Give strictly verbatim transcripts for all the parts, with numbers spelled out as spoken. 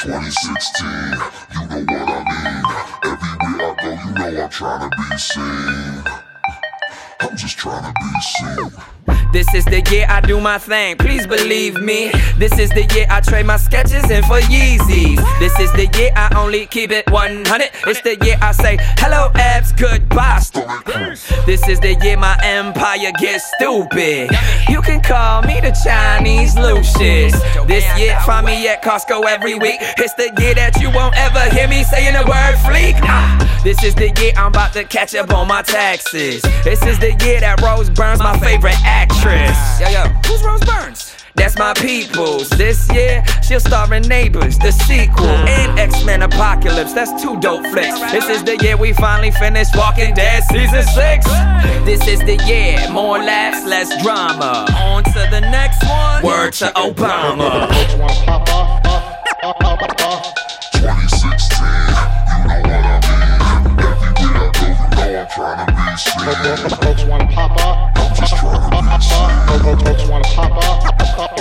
twenty sixteen, you know what I mean. Everywhere I go, you know I'm trying to be seen. I'm just trying to be seen. This is the year I do my thing, please believe me. This is the year I trade my sketches in for Yeezys. This is the year I only keep it one hundred. It's the year I say, hello abs, goodbye stomach. This is the year my empire gets stupid. You can call me the Chinese Lucius. This year, find me at Costco every week. It's the year that you won't ever hear me saying the word fleek. Ah, this is the year I'm about to catch up on my taxes. This is the year that Rose Byrne's my favorite actress. Yo, yo, who's Rose Byrne's? That's my peoples. This year, she'll star in Neighbors, the sequel, and X-Men Apocalypse. That's two dope flicks. This is the year we finally finished Walking Dead season six. This is the year, more laughs, less drama. On to the next one. Word to Obama. twenty sixteen, you know what I mean. Everywhere I go, you know I'm trying to be seen. Folks wanna pop up. I'm just trying to be seen. Folks wanna pop up.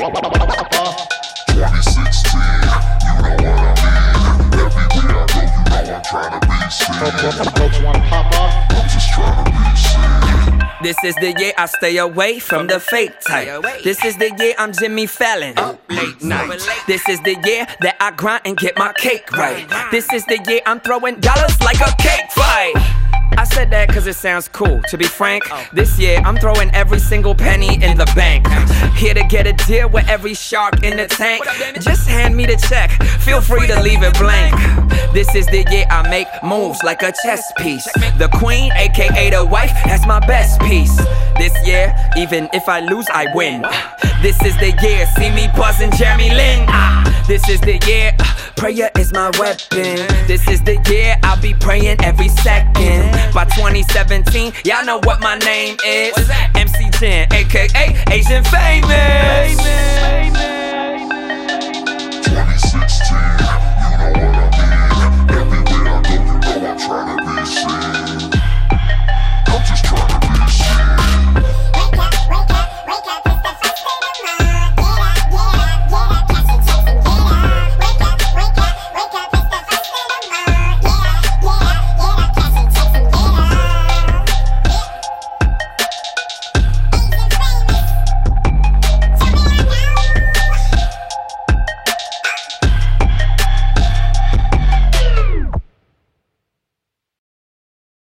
twenty sixteen, you know what I mean. Everywhere I go, you know I'm trying to be seen. Folks wanna pop up. I'm just trying to be seen. This is the year I stay away from the fake type. This is the year I'm Jimmy Fallon. Up late night. This is the year that I grind and get my cake right. This is the year I'm throwing dollars like a cake fight. I said that cause it sounds cool. To be frank, this year I'm throwing every single penny in the bank. Here to get a deal with every shark in the tank. Just hand me the check, feel free to leave it blank. This is the year I make moves like a chess piece. The queen, aka the wife, that's my best piece. This year, even if I lose, I win. This is the year, see me buzzing Jeremy Lin. Ah, this is the year, uh, prayer is my weapon. This is the year I'll be praying every second. By twenty seventeen, y'all know what my name is. M C Jen, aka Asian Famous. twenty sixteen.